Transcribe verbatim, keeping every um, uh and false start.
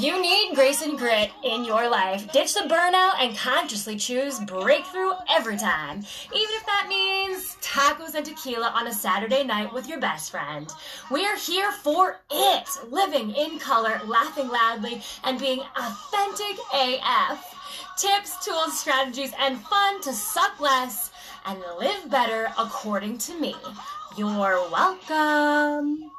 You need grace and grit in your life. Ditch the burnout and consciously choose breakthrough every time. Even if that means tacos and tequila on a Saturday night with your best friend. We're here for it. Living in color, laughing loudly, and being authentic A F. Tips, tools, strategies, and fun to suck less and live better according to me. You're welcome.